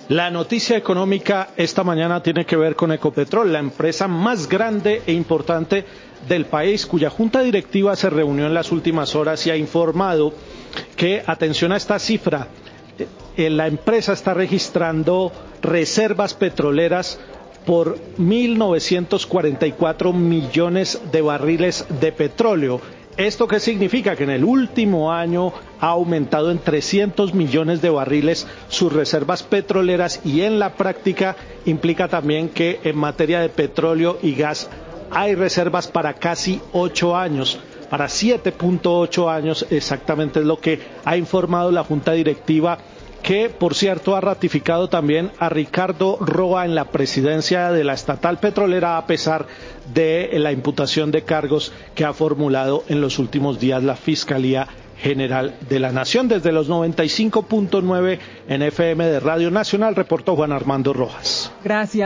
La noticia económica esta mañana tiene que ver con Ecopetrol, la empresa más grande e importante del país, cuya junta directiva se reunió en las últimas horas y ha informado que, atención a esta cifra, la empresa está registrando reservas petroleras por 1.944 millones de barriles de petróleo. ¿Esto qué significa? Que en el último año ha aumentado en 300 millones de barriles sus reservas petroleras y en la práctica implica también que en materia de petróleo y gas hay reservas para casi 8 años, para 7.8 años exactamente es lo que ha informado la Junta Directiva, que por cierto ha ratificado también a Ricardo Roa en la presidencia de la estatal petrolera a pesar de la imputación de cargos que ha formulado en los últimos días la Fiscalía General de la Nación. Desde los 95.9 en FM de Radio Nacional reportó Juan Armando Rojas. Gracias.